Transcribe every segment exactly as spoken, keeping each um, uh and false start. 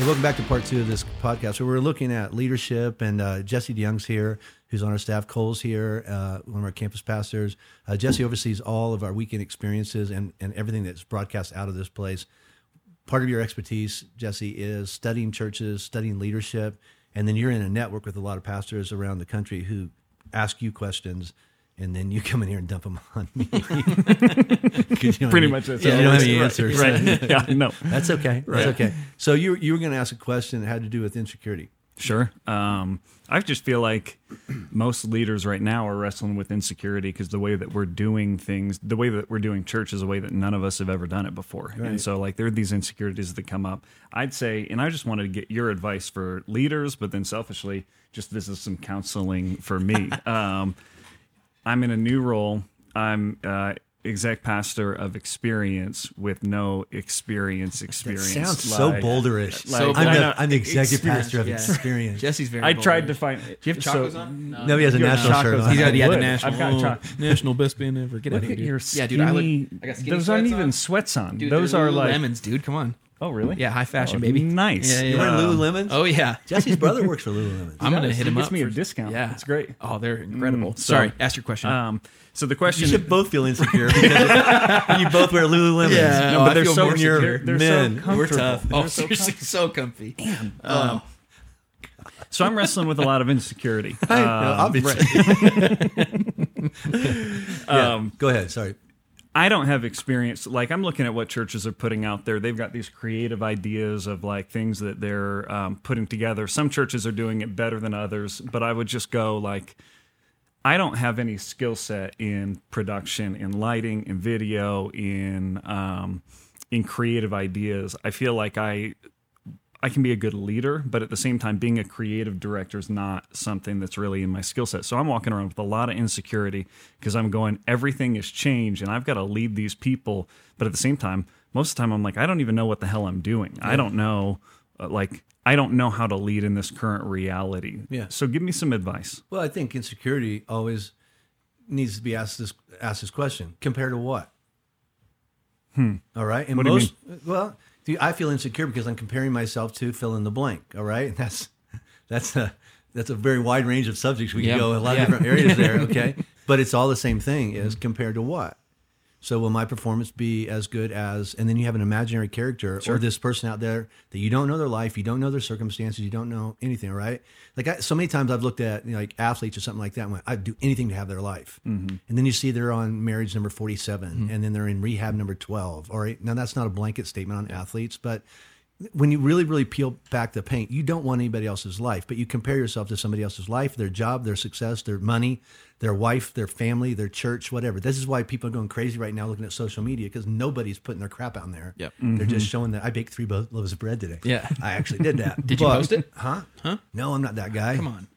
Hey, welcome back to part two of this podcast. So we're looking at leadership, and uh, Jesse DeYoung's here, who's on our staff. Cole's here, uh, one of our campus pastors. Uh, Jesse oversees all of our weekend experiences and, and everything that's broadcast out of this place. Part of your expertise, Jesse, is studying churches, studying leadership, and then you're in a network with a lot of pastors around the country who ask you questions, and then you come in here and dump them on me. you know Pretty any, much that's yeah, how you don't it have any works. answers. Right. Yeah, no. That's okay. Right. That's okay. So you you were going to ask a question that had to do with insecurity. Sure. Um, I just feel like most leaders right now are wrestling with insecurity because the way that we're doing things, the way that we're doing church is a way that none of us have ever done it before. Right. And so like there are these insecurities that come up. I'd say, and I just wanted to get your advice for leaders, but then selfishly, just this is some counseling for me. um, I'm in a new role. I'm uh, exec pastor of experience with no experience experience. That sounds so like, boulderish. like, I'm, I the, know, I'm the executive experience, pastor of yeah. experience. Jesse's very. I bold. tried to find. Do you have chocos so, on? No, he has a You're national not shirt chocos. on. He's got, he had the Would. national. I've got choc- national best band ever. Get out Look of here, at dude. your Yeah, dude, I look- skinny- I got skinny Those aren't sweats even on. sweats on. Dude, Those they're are like. lemons, dude. Come on. Oh, really? Yeah, high fashion, Oh, baby. Nice. Yeah, You yeah. wearing Um, Lululemons? Oh yeah. Jesse's brother works for Lululemons. I'm gonna does. hit He him gets up me a for- discount. Yeah, It's great. Oh, they're incredible. Mm, Sorry, so- ask your question. Um, so the You question. should both feel insecure because you both wear Lululemons. Yeah. no, Oh, but I they're feel so more they're, secure. they're Men. so We're comfortable. tough. They're Oh, so seriously, so comfy. Damn. Um, So I'm wrestling with a lot of insecurity. I know, Um, obviously. Yeah, um, go ahead. Sorry. I don't have experience. Like I'm looking at what churches are putting out there. They've got these creative ideas of like things that they're um, putting together. Some churches are doing it better than others, but I would just go like, I don't have any skill set in production, in lighting, in video, in um, in creative ideas. I feel like I I can be a good leader, but at the same time, being a creative director is not something that's really in my skill set. So I'm walking around with a lot of insecurity because I'm going, everything has changed and I've got to lead these people. But at the same time, most of the time I'm like, I don't even know what the hell I'm doing. Yeah. I don't know, uh, like, I don't know how to lead in this current reality. Yeah. So give me some advice. Well, I think insecurity always needs to be asked this asked this question. Compared to what? Hmm. All right. And What do you most well, dude, I feel insecure because I'm comparing myself to fill in the blank. All right. And that's that's a that's a very wide range of subjects. We Yeah. can go a lot Yeah. of different areas there. Okay. But it's all the same thing is compared to what? So will my performance be as good as, and then you have an imaginary character Sure. or this person out there that you don't know their life, you don't know their circumstances, you don't know anything, right? Like I, so many times I've looked at you know, like athletes or something like that and went, I'd do anything to have their life. Mm-hmm. And then you see they're on marriage number forty-seven mm-hmm. and then they're in rehab number twelve. All right. Now that's not a blanket statement on athletes, but when you really, really peel back the paint, you don't want anybody else's life, but you compare yourself to somebody else's life, their job, their success, their money, their wife, their family, their church, whatever. This is why people are going crazy right now looking at social media because nobody's putting their crap out there. Yep. They're just showing that I baked three bo- loaves of bread today. Yeah. I actually did that. Did you But- post it? Huh? Huh? No, I'm not that guy. Come on.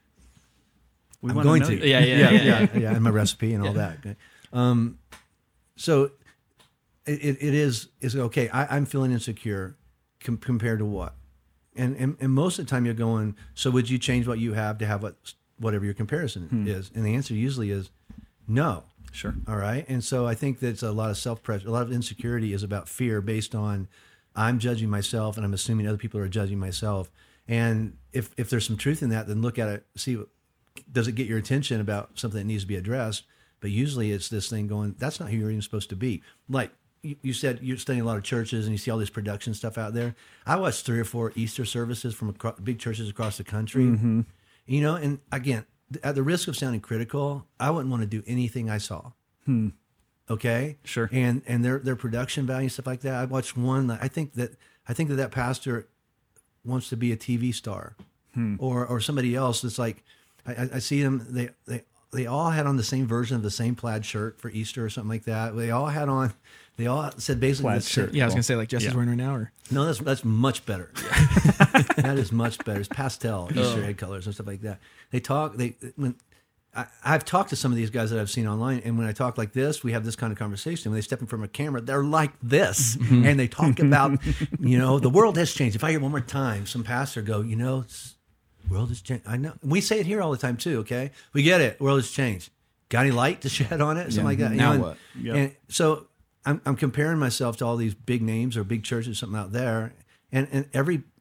We I'm wanna going know to. you. Yeah, yeah, yeah, yeah, yeah, yeah. yeah, and my recipe and all that. Okay. Um, so it, it it is is okay. I, I'm feeling insecure com- compared to what, and, and and most of the time you're going. So would you change what you have to have what whatever your comparison Hmm. is? And the answer usually is no. Sure. All right. And so I think that's a lot of self pressure. A lot of insecurity is about fear based on I'm judging myself and I'm assuming other people are judging myself. And if, if there's some truth in that, then look at it, see, what, does it get your attention about something that needs to be addressed? But usually it's this thing going, that's not who you're even supposed to be. Like you, you said, you're studying a lot of churches and you see all this production stuff out there. I watched three or four Easter services from across, big churches across the country. Mm-hmm. You know, and again, at the risk of sounding critical, I wouldn't want to do anything I saw. Hmm. Okay, Sure. and and their their production value stuff like that. I watched one. That I think that I think that that pastor wants to be a T V star, Hmm. or or somebody else that's like, I, I see them. They they they all had on the same version of the same plaid shirt for Easter or something like that. They all had on. They all said basically Plaid this- shirt. Yeah, I was gonna say like Jesse's Yeah. wearing right now, or No, that's that's much better. That is much better. It's pastel Easter egg colors and stuff like that. They talk. They when I, I've talked to some of these guys that I've seen online, and when I talk like this, we have this kind of conversation. When they step in front of a camera, they're like this, and they talk about, you know, the world has changed. If I hear one more time some pastor go, you know, it's, world has changed. I know. We say it here all the time too. Okay, we get it. World has changed. Got any light to shed on it? Something like that. You Now know, and- what? Yep. And so I'm, I'm comparing myself to all these big names or big churches, something out there, and and every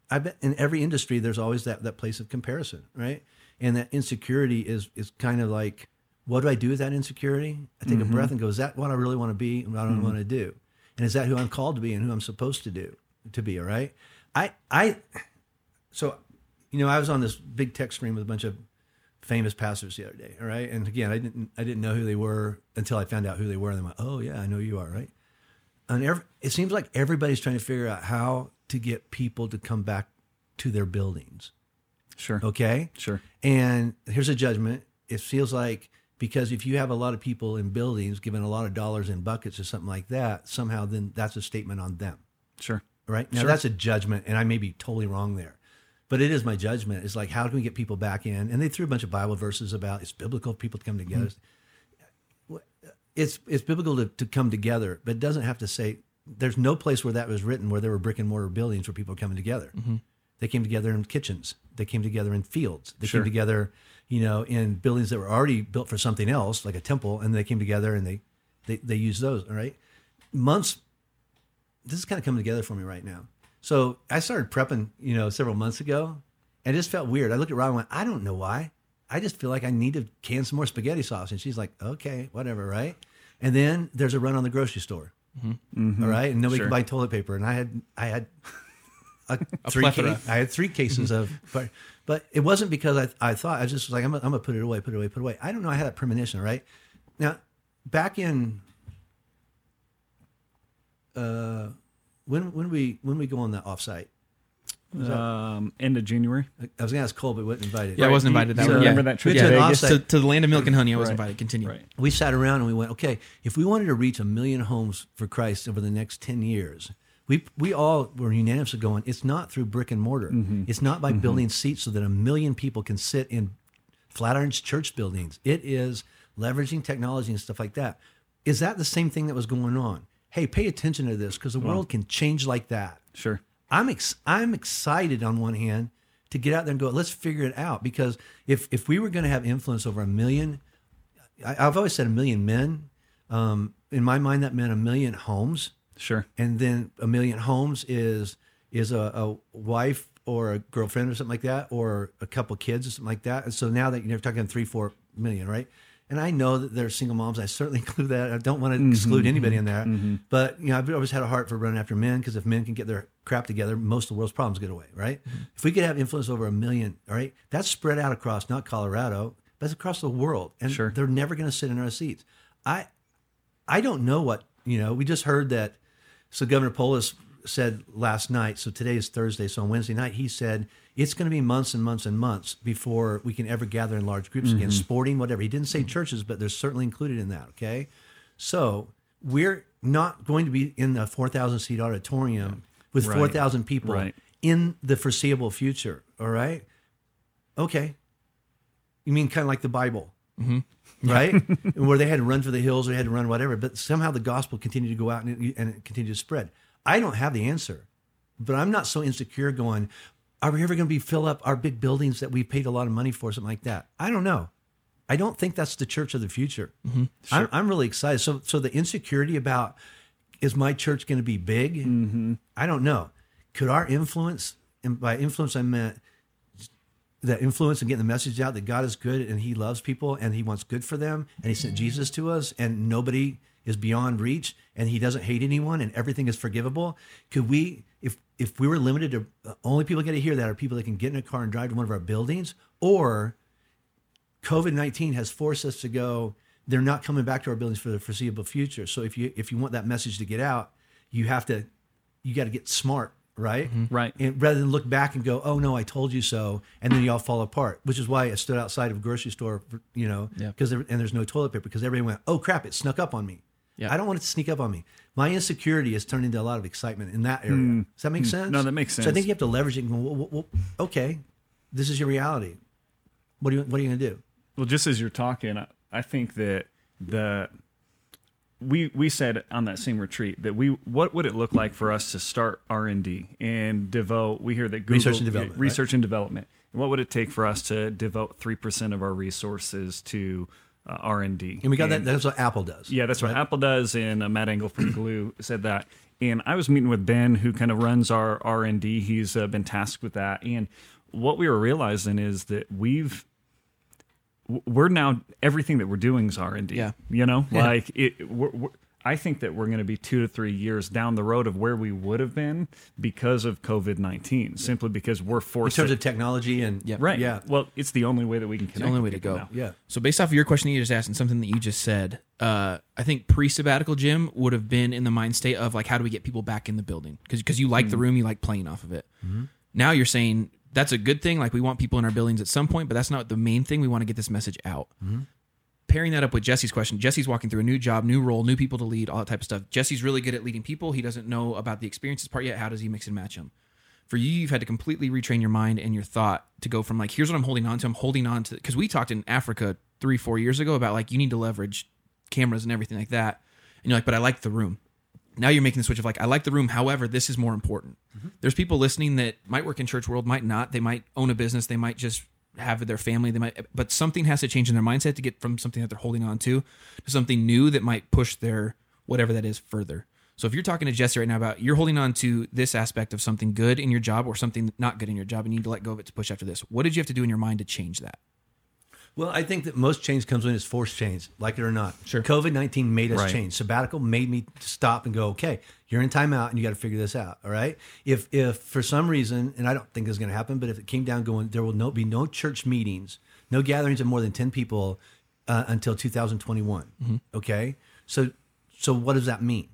I bet in every industry there's always that that place of comparison, right? And that insecurity is is kind of like, what do I do with that insecurity? I take Mm-hmm. a breath and go, is that what I really want to be and what I don't want to do? And is that who I'm called to be and who I'm supposed to do to be? All right. I I so you know I was on this big text stream with a bunch of famous pastors the other day. All right. And again, I didn't I didn't know who they were until I found out who they were. And I'm like, oh yeah, I know who you are, right? And every, it seems like everybody's trying to figure out how to get people to come back to their buildings. Sure. Okay. Sure. And here's a judgment. It feels like, because if you have a lot of people in buildings giving a lot of dollars in buckets or something like that, somehow then that's a statement on them. Sure. Right. Now Sure. that's a judgment, and I may be totally wrong there, but it is my judgment. It's like, how can we get people back in? And they threw a bunch of Bible verses about it's biblical for people to come together. Mm-hmm. It's it's biblical to, to come together, but it doesn't have to say, there's no place where that was written where there were brick and mortar buildings where people were coming together. Mm-hmm. They came together in kitchens. They came together in fields. They Sure. came together, you know, in buildings that were already built for something else, like a temple, and they came together and they, they, they used those, all right? Months, this is kind of coming together for me right now. So I started prepping, you know, several months ago, and it just felt weird. I looked at Rob and went, I don't know why. I just feel like I need to can some more spaghetti sauce. And she's like, okay, whatever, right? And then there's a run on the grocery store, Mm-hmm. all right? And nobody Sure. can buy toilet paper. And I had, I had a, three plethora. case, I had three cases of, but, but it wasn't because I, I thought, I just was like, I'm gonna, I'm gonna put it away, put it away, put it away. I don't know. I had a premonition, right? Now, back in, uh, when, when we, when we go on the offsite, Um, end of January. I was gonna ask Cole, but wasn't invited. Yeah, I wasn't You- invited that you one. remember yeah. that trip to yeah. Vegas? To, to the land of milk and honey, I was Right. invited. Continue. Right. We sat around and we went, okay, if we wanted to reach a million homes for Christ over the next ten years, we we all were unanimously going, it's not through brick and mortar. Mm-hmm. It's not by building seats so that a million people can sit in Flatiron's church buildings. It is leveraging technology and stuff like that. Is that the same thing that was going on? Hey, pay attention to this because the world can change like that. Sure. I'm ex- I'm excited on one hand to get out there and go, let's figure it out. Because if if we were going to have influence over a million, I, I've always said a million men. Um, in my mind, that meant a million homes, Sure. and then a million homes is is a, a wife or a girlfriend or something like that, or a couple kids or something like that. And so now that you're talking three, four million, right? And I know that there's single moms. I certainly include that. I don't want to exclude anybody in there. But, you know, I've always had a heart for running after men because if men can get their crap together, most of the world's problems get away, right? If we could have influence over a million, all right, that's spread out across not Colorado, but it's across the world. And Sure. they're never going to sit in our seats. I I don't know what, you know, we just heard that. So Governor Polis said last night, so today is Thursday, so on Wednesday night, he said it's going to be months and months and months before we can ever gather in large groups again, sporting, whatever. He didn't say churches, but they're certainly included in that, okay? So we're not going to be in the four thousand seat auditorium with Right. four thousand people Right. in the foreseeable future, all right? Okay. You mean kind of like the Bible, right? Where they had to run for the hills or they had to run whatever, but somehow the gospel continued to go out and it, and it continued to spread. I don't have the answer, but I'm not so insecure going, are we ever going to be fill up our big buildings that we paid a lot of money for, something like that? I don't know. I don't think that's the church of the future. I'm, I'm really excited. So, so the insecurity about, is my church going to be big? I don't know. Could our influence, and by influence I meant the influence and getting the message out that God is good and he loves people and he wants good for them and he sent Jesus to us and nobody is beyond reach and he doesn't hate anyone and everything is forgivable. Could we, if if we were limited to uh, only people get to hear that are people that can get in a car and drive to one of our buildings, or COVID nineteen has forced us to go, they're not coming back to our buildings for the foreseeable future. So if you if you want that message to get out, you have to, you got to get smart, right? Right. And rather than look back and go, oh no, I told you so, and then you all fall apart. Which is why I stood outside of a grocery store, for, you know, Yeah. because there, and there's no toilet paper because everyone went, oh crap, it snuck up on me. Yeah. I don't want it to sneak up on me. My insecurity has turned into a lot of excitement in that area. Does that make sense? No, that makes So I sense. think you have to leverage it and go, well, well, well, okay, this is your reality. What do you What are you going to do? Well, just as you're talking, I, I think that the we we said on that same retreat that we what would it look like for us to start R and D and devote? We hear that Google, Research and development, research and development. And what would it take for us to devote three percent of our resources to uh, R and D? And we got that. That's what Apple does. Yeah, that's what Apple does, and uh, Matt Engel from Glue said that. and I was meeting with Ben, who kind of runs our R and D. He's uh, been tasked with that. And what we were realizing is that we've, we're now, everything that we're doing is R and D. Yeah. You know, Yeah. like it, we're, we're, I think that we're going to be two to three years down the road of where we would have been because of COVID nineteen, simply because we're In forced terms to, of technology and Yeah. right. yeah. Well, it's the only way that we can connect. the only with way to people go. now. Yeah. So based off of your question that you just asked and something that you just said, uh, I think pre-sabbatical Jim would have been in the mind state of like, how do we get people back in the building? Because because you like the room, you like playing off of it. Now you're saying that's a good thing. Like we want people in our buildings at some point, but that's not the main thing. We want to get this message out. Pairing that up with Jesse's question, Jesse's walking through a new job, new role, new people to lead, all that type of stuff. Jesse's really good at leading people. He doesn't know about the experiences part yet. How does he mix and match them? For you, you've had to completely retrain your mind and your thought to go from like, here's what I'm holding on to. I'm holding on to, because we talked in Africa three, four years ago about like, you need to leverage cameras and everything like that. And you're like, but I like the room. Now you're making the switch of like, I like the room. However, this is more important. Mm-hmm. There's people listening that might work in church world, might not. They might own a business. They might just have their family. They might, but something has to change in their mindset to get from something that they're holding on to to something new that might push their whatever that is further. So if you're talking to Jesse right now about you're holding on to this aspect of something good in your job or something not good in your job and you need to let go of it to push after this, what did you have to do in your mind to change that? Well, I think that most change comes when it's forced change, like it or not. Sure. COVID nineteen made us Right. change. Sabbatical made me stop and go, okay, you're in timeout and you got to figure this out. All right. If if for some reason, and I don't think this is going to happen, but if it came down going, there will no, be no church meetings, no gatherings of more than ten people uh, until two thousand twenty-one. Mm-hmm. Okay. So so what does that mean?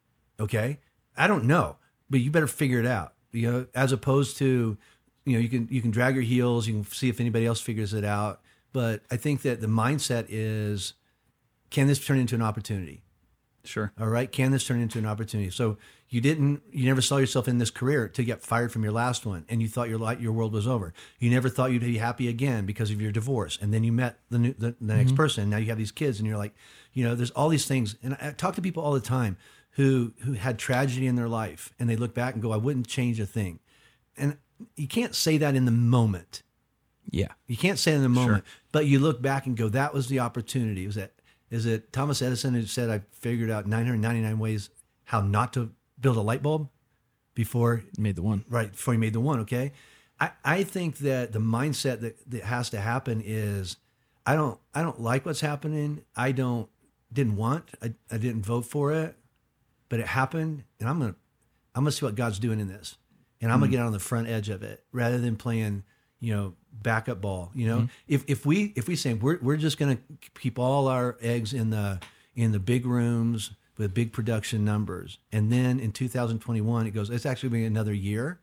Okay. I don't know, but you better figure it out. You know, as opposed to, you know, you can you can drag your heels, you can see if anybody else figures it out. But I think that the mindset is, can this turn into an opportunity? Sure. All right. Can this turn into an opportunity? So you didn't, you never saw yourself in this career to get fired from your last one, and you thought your life, your world was over. You never thought you'd be happy again because of your divorce, and then you met the new, the, the next person. And now you have these kids, and you're like, you know, there's all these things. And I talk to people all the time who who had tragedy in their life, and they look back and go, I wouldn't change a thing. And you can't say that in the moment. Yeah. You can't say it in the moment, but you look back and go, that was the opportunity. Was that, is it Thomas Edison who said, I figured out nine hundred ninety-nine ways how not to build a light bulb before, Made the one. right, before he made the one, okay? I, I think that the mindset that, that has to happen is, I don't, I don't like what's happening. I don't, didn't want, I, I didn't vote for it, but it happened, and I'm going to, I'm going to see what God's doing in this. And I'm going to get on the front edge of it rather than playing, you know, backup ball. You know, mm-hmm. if if we if we say we're we're just going to keep all our eggs in the in the big rooms with big production numbers, and then in two thousand twenty-one it goes, it's actually been another year.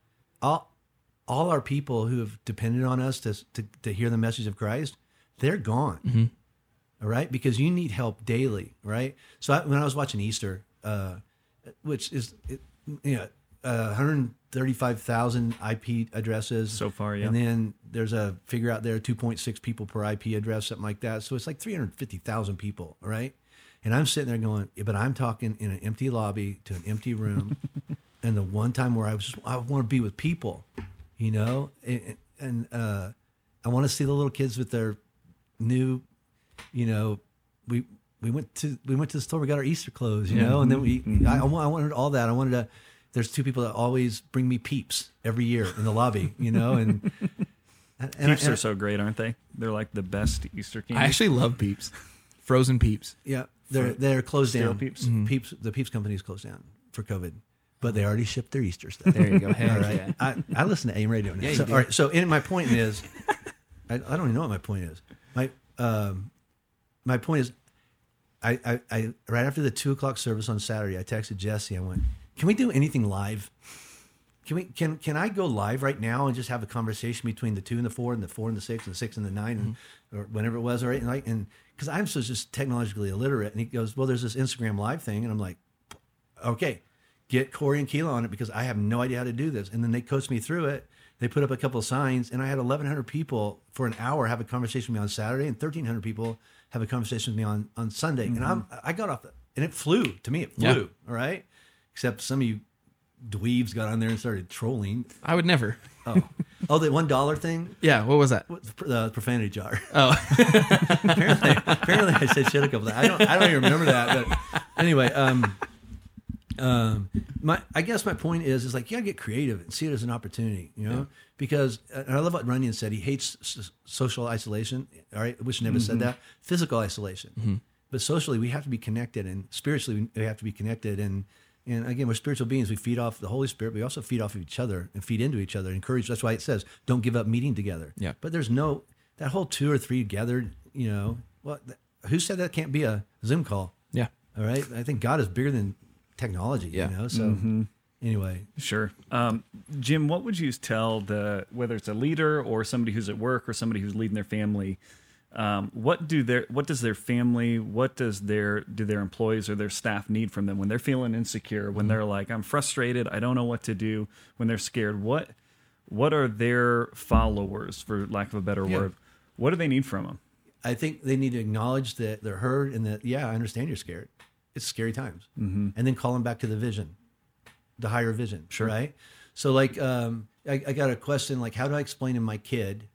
All all our people who have depended on us to to, to hear the message of Christ, they're gone. Mm-hmm. All right, because you need help daily, right? So I, when I was watching Easter, uh, which is it, you know. Uh, one hundred thirty-five thousand I P addresses So far, yeah. and then there's a figure out there two point six people per I P address, something like that. So it's like three hundred fifty thousand people, right? And I'm sitting there going, yeah, but I'm talking in an empty lobby to an empty room, and the one time where I was, I want to be with people, you know, and, and uh, I want to see the little kids with their new, you know, we we went to we went to the store, we got our Easter clothes, you know, and then we Mm-hmm. I, I wanted all that. I wanted to. There's two people that always bring me Peeps every year in the lobby, you know, and, and Peeps and, are so great, aren't they? They're like the best Easter candy. I actually love Peeps. Frozen Peeps. yeah, they're they're closed Stale down. Peeps? Peeps, the Peeps company is closed down for COVID, but they already shipped their Easter stuff. There you go. Heck all right, yeah. I, I listen to A M radio now. Yeah, you so, do. all right, so in my point is, I, I don't even know what my point is. My um, my point is, I, I I right after the two o'clock service on Saturday, I texted Jesse. I went, can we do anything live? Can we can can I go live right now and just have a conversation between the two and the four and the four and the six and the six and the nine and, or whenever it was, right? And like, and because I'm so just technologically illiterate, and he goes, well, there's this Instagram live thing, and I'm like, okay, get Corey and Keela on it because I have no idea how to do this. And then they coached me through it. They put up a couple of signs, and I had eleven hundred people for an hour have a conversation with me on Saturday, and thirteen hundred people have a conversation with me on on Sunday. And I'm I got off, the, and it flew to me. It flew, Yeah. all right. Except some of you dweebs got on there and started trolling. I would never. Oh, oh, the one dollar thing, Yeah. What was that? the profanity jar. Oh, apparently, apparently, I said shit a couple times. I don't, I don't even remember that. But anyway, um, um, my I guess my point is is like you gotta get creative and see it as an opportunity, you know, yeah. because and I love what Runyon said. He hates s- social isolation. All right, I wish never mm-hmm. said that. Physical isolation, mm-hmm. but socially we have to be connected, and spiritually we have to be connected. And and again, we're spiritual beings. We feed off the Holy Spirit. We also feed off of each other and feed into each other. Encourage. That's why it says don't give up meeting together. Yeah. But there's no that whole two or three gathered. You know, what? Who said that can't be a Zoom call? Yeah. All right. I think God is bigger than technology, yeah. you know? So mm-hmm. anyway. Sure. Um, Jim, what would you tell the, whether it's a leader or somebody who's at work or somebody who's leading their family, um, what do their, what does their family, what does their, do their employees or their staff need from them when they're feeling insecure, when mm-hmm. they're like, I'm frustrated, I don't know what to do, when they're scared, what, what are their followers, for lack of a better yeah. word, what do they need from them? I think they need to acknowledge that they're heard and that, yeah, I understand you're scared. It's scary times. Mm-hmm. And then call them back to the vision, the higher vision. Sure. Right. So like, um, I, I got a question, like, how do I explain to my kid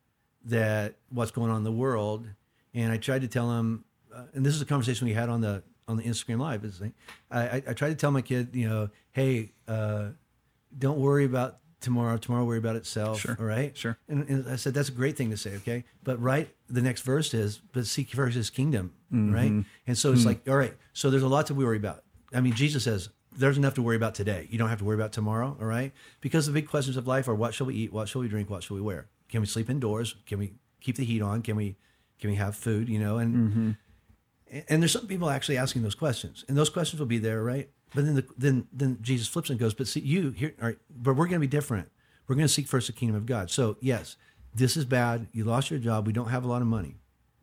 that what's going on in the world? And I tried to tell him, uh, and this is a conversation we had on the, on the Instagram Live. Is like, I, I, I tried to tell my kid, you know, hey, uh, don't worry about tomorrow. Tomorrow worry about itself. Sure. All right. Sure. And, and I said, that's a great thing to say. Okay. But right. The next verse is, but seek first his kingdom. Mm-hmm. Right. And so it's mm-hmm. like, all right, so there's a lot to worry about. I mean, Jesus says there's enough to worry about today. You don't have to worry about tomorrow. All right. Because the big questions of life are, what shall we eat? What shall we drink? What shall we wear? Can we sleep indoors? Can we keep the heat on? Can we, can we have food, you know? And, mm-hmm. and there's some people actually asking those questions, and those questions will be there. Right. But then, the, then, then Jesus flips and goes, but see you here, all right, but we're going to be different. We're going to seek first the kingdom of God. So yes, this is bad. You lost your job. We don't have a lot of money.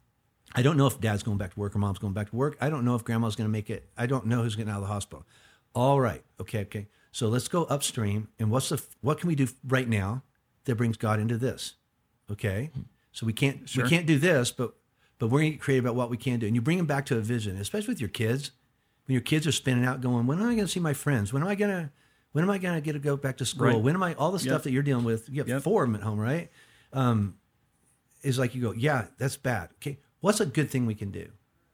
I don't know if dad's going back to work or mom's going back to work. I don't know if grandma's going to make it. I don't know who's getting out of the hospital. All right. Okay. Okay. So let's go upstream. And what's the, what can we do right now that brings God into this? Okay. So we can't, sure. we can't do this, but, but we're going to get creative about what we can do. And you bring them back to a vision, especially with your kids. When your kids are spinning out going, when am I going to see my friends? When am I going to, when am I going to get to go back to school? Right. When am I, all the stuff yep. that you're dealing with, you have yep. four of them at home, right? Um, is like you go, yeah, that's bad. Okay. What's a good thing we can do?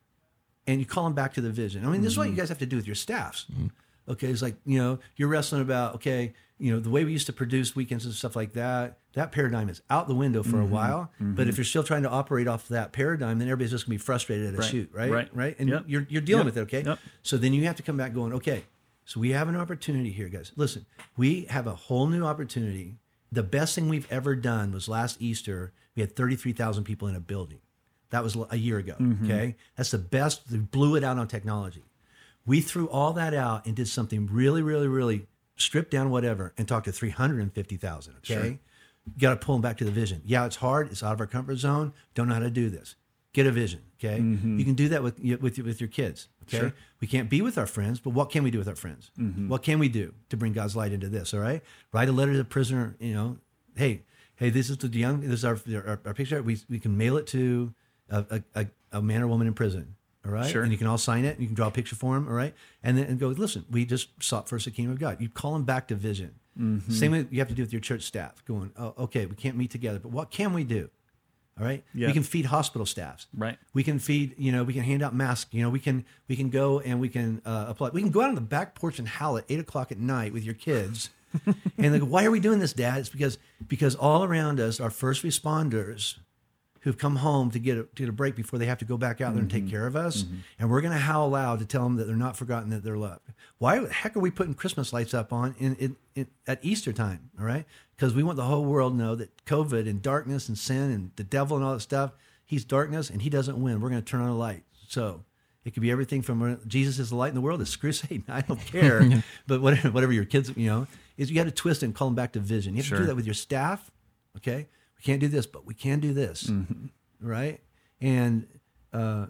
And you call them back to the vision. I mean, this mm-hmm. is what you guys have to do with your staffs. Mm-hmm. Okay. It's like, you know, you're wrestling about, okay, you know, the way we used to produce weekends and stuff like that, that paradigm is out the window for mm-hmm. a while. Mm-hmm. But if you're still trying to operate off that paradigm, then everybody's just gonna be frustrated at a right. shoot, right? Right. Right. And yep. you're, you're dealing yep. with it. Okay. Yep. So then you have to come back going, okay, so we have an opportunity here, guys. Listen, we have a whole new opportunity. The best thing we've ever done was last Easter, we had thirty-three thousand people in a building. That was a year ago, mm-hmm. okay? That's the best. We blew it out on technology. We threw all that out and did something really, really, really stripped down whatever and talked to three hundred fifty thousand, okay? Sure. You got to pull them back to the vision. Yeah, it's hard. It's out of our comfort zone. Don't know how to do this. Get a vision, okay? Mm-hmm. You can do that with with with your kids, okay? Sure. We can't be with our friends, but what can we do with our friends? Mm-hmm. What can we do to bring God's light into this, all right? Write a letter to the prisoner, you know, hey, hey, this is the young, this is our our, our picture. We we can mail it to a, a, a man or woman in prison, all right? Sure. And you can all sign it. You can draw a picture for them, all right? And then and go, listen, we just sought first the kingdom of God. You call them back to vision. Mm-hmm. Same way you have to do with your church staff, going, oh, okay, we can't meet together, but what can we do? All right. Yeah. We can feed hospital staffs. Right. We can feed, you know, we can hand out masks. You know, we can we can go and we can uh, apply. We can go out on the back porch and howl at eight o'clock at night with your kids. And they go, why are we doing this, Dad? It's because because all around us are first responders who've come home to get a, to get a break before they have to go back out there mm-hmm. and take care of us. Mm-hmm. And we're going to howl loud to tell them that they're not forgotten, that they're loved. Why the heck are we putting Christmas lights up on in, in, in at Easter time? All right. Because we want the whole world to know that COVID and darkness and sin and the devil and all that stuff, he's darkness and he doesn't win. We're going to turn on a light. So it could be everything from Jesus is the light in the world to screw Satan. I don't care. But whatever, whatever your kids, you know, is you got to twist it and call them back to vision. You have sure. to do that with your staff. Okay. We can't do this, but we can do this. Mm-hmm. Right. And uh,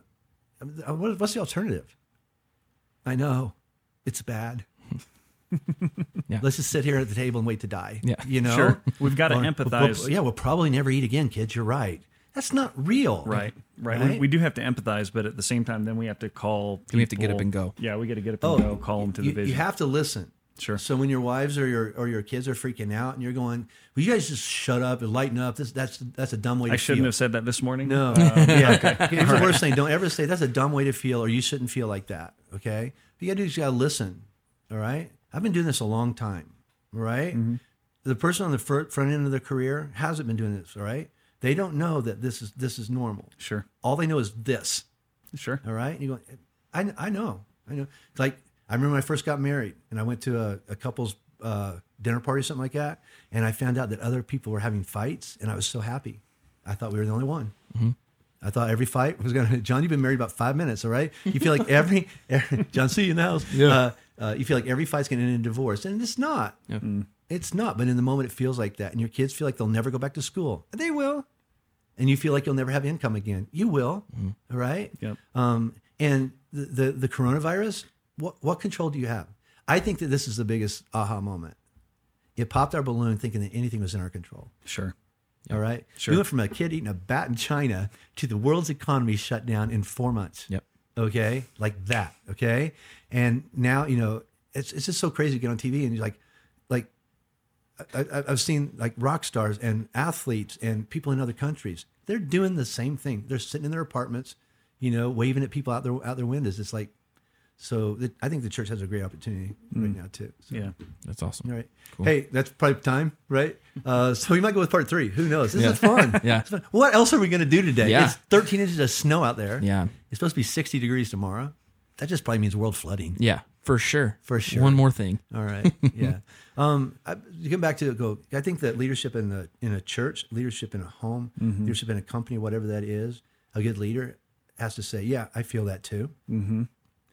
what, what's the alternative? I know it's bad. Yeah. Let's just sit here at the table and wait to die. Yeah. You know, sure. We've got to or, empathize. We'll, yeah. We'll probably never eat again, kids. You're right. That's not real. Right. Right. right? We, we do have to empathize, but at the same time, then we have to call people. We have to get up and go. Yeah. We got to get up and oh, go, call them to you, the vision. You have to listen. Sure. So when your wives or your or your kids are freaking out and you're going, well, you guys just shut up and lighten up. This that's that's a dumb way to I feel. shouldn't have said that this morning. No. Um, yeah. Okay. Here's the worst thing. Don't ever say that's a dumb way to feel or you shouldn't feel like that. Okay. What you gotta do is you gotta listen. All right. I've been doing this a long time. All right. Mm-hmm. The person on the fr- front end of their career hasn't been doing this. All right. They don't know that this is this is normal. Sure. All they know is this. Sure. All right. And you go, I, I know. I know. It's like, I remember when I first got married and I went to a, a couple's uh, dinner party or something like that. And I found out that other people were having fights and I was so happy. I thought we were the only one. Mm-hmm. I thought every fight was going to, John, you've been married about five minutes, all right? You feel like every, every John, see you in the house. Yeah. Uh, uh, you feel like every fight's going to end in divorce. And it's not. Yep. Mm. It's not. But in the moment, it feels like that. And your kids feel like they'll never go back to school. They will. And you feel like you'll never have income again. You will. Mm-hmm. All right? Yep. Um, and the, the, the coronavirus, what, what control do you have? I think that this is the biggest aha moment. It popped our balloon thinking that anything was in our control. Sure. All right. Sure. We went from a kid eating a bat in China to the world's economy shut down in four months. Yep. Okay. Like that. Okay. And now, you know, it's it's just so crazy to get on T V and you're like, like, I, I, I've seen like rock stars and athletes and people in other countries. They're doing the same thing. They're sitting in their apartments, you know, waving at people out their out their windows. It's like, so the, I think the church has a great opportunity mm. right now too. So. Yeah, that's awesome. All right. Cool. Hey, that's probably time, right? Uh, so we might go with part three. Who knows? This yeah. is fun. yeah. It's fun. What else are we going to do today? Yeah. It's thirteen inches of snow out there. Yeah. It's supposed to be sixty degrees tomorrow. That just probably means world flooding. Yeah, for sure. For sure. One more thing. All right. Yeah. um, I, you come back to go. I think that leadership in the in a church, leadership in a home, mm-hmm. leadership in a company, whatever that is, a good leader has to say, "Yeah, I feel that too." Mm-hmm.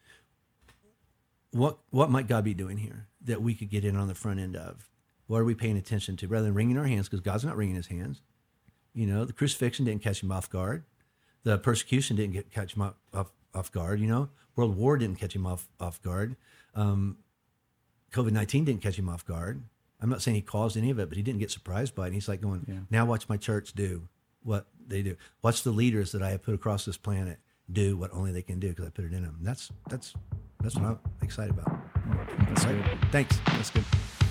What what might God be doing here that we could get in on the front end of? What are we paying attention to rather than wringing our hands? Because God's not wringing his hands. You know, the crucifixion didn't catch him off guard. The persecution didn't get catch him off, off, off guard. You know, World War didn't catch him off off guard. Um, COVID nineteen didn't catch him off guard. I'm not saying he caused any of it, but he didn't get surprised by it. And he's like going, yeah. Now watch my church do what they do. Watch the leaders that I have put across this planet do what only they can do because I put it in them. That's that's that's what I'm excited about. That's right? good. Thanks. That's good.